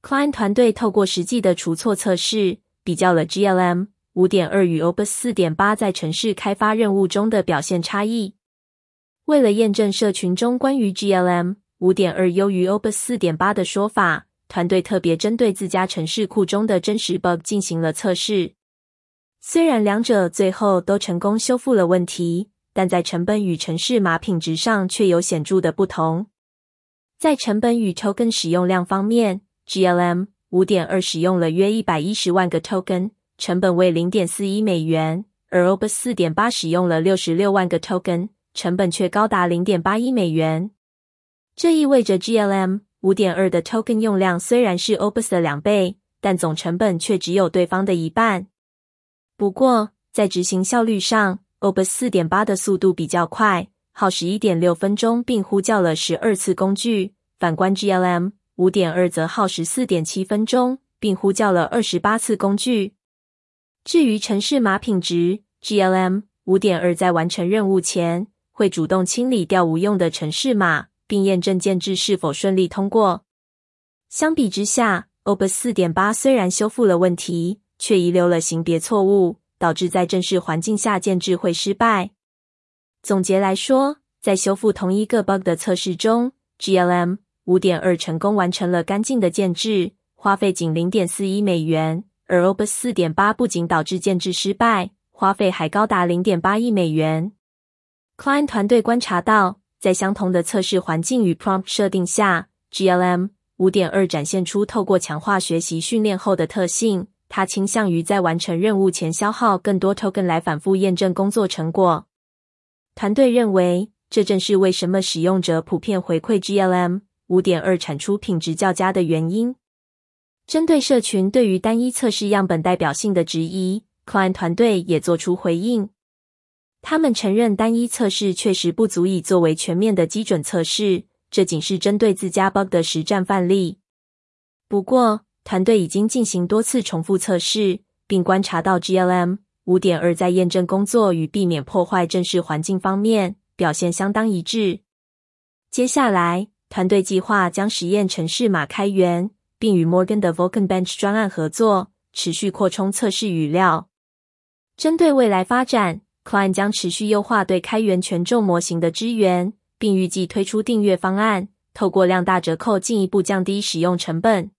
Klein 团队透过实际的除错测试，比较了 GLM 5.2 与 Opus 4.8 在程式开发任务中的表现差异。为了验证社群中关于 GLM 5.2 优于 Opus 4.8 的说法，团队特别针对自家程式库中的真实 bug 进行了测试。虽然两者最后都成功修复了问题，但在成本与程式码品质上却有显著的不同。在成本与 token 使用量方面， GLM 5.2 使用了约110万个 token， 成本为 0.41 美元，而 Opus 4.8 使用了66万个 token， 成本却高达 0.81 美元。这意味着 GLM 5.2 的 token 用量虽然是 Opus 的2倍，但总成本却只有对方的一半。不过，在执行效率上， Opus 4.8 的速度比较快，耗时 1.6 分钟并呼叫了12次工具，反观 GLM 5.2 则耗时 4.7 分钟，并呼叫了28次工具。至于程式码品质， GLM 5.2 在完成任务前，会主动清理掉无用的程式码，并验证建制是否顺利通过。相比之下， Opus 4.8 虽然修复了问题，却遗留了型别错误，导致在正式环境下建制会失败。总结来说，在修复同一个 bug 的测试中， GLM 5.2 成功完成了干净的建制，花费仅 0.41 美元，而 Opus 4.8 不仅导致建制失败，花费还高达 0.81 美元。Klein 团队观察到，在相同的测试环境与 prompt 设定下， GLM 5.2 展现出透过强化学习训练后的特性，它倾向于在完成任务前消耗更多 token 来反复验证工作成果。团队认为，这正是为什么使用者普遍回馈 GLM 5.2 产出品质较佳的原因。针对社群对于单一测试样本代表性的质疑， Klein 团队也做出回应。他们承认单一测试确实不足以作为全面的基准测试，这仅是针对自家 bug 的实战范例。不过，团队已经进行多次重复测试，并观察到 GLM 5.2 在验证工作与避免破坏正式环境方面表现相当一致。接下来，团队计划将实验程式码开源，并与 Morgan 的 Vulkan Bench 专案合作，持续扩充测试语料。针对未来发展， Klein 将持续优化对开源权重模型的支援，并预计推出订阅方案，透过量大折扣进一步降低使用成本。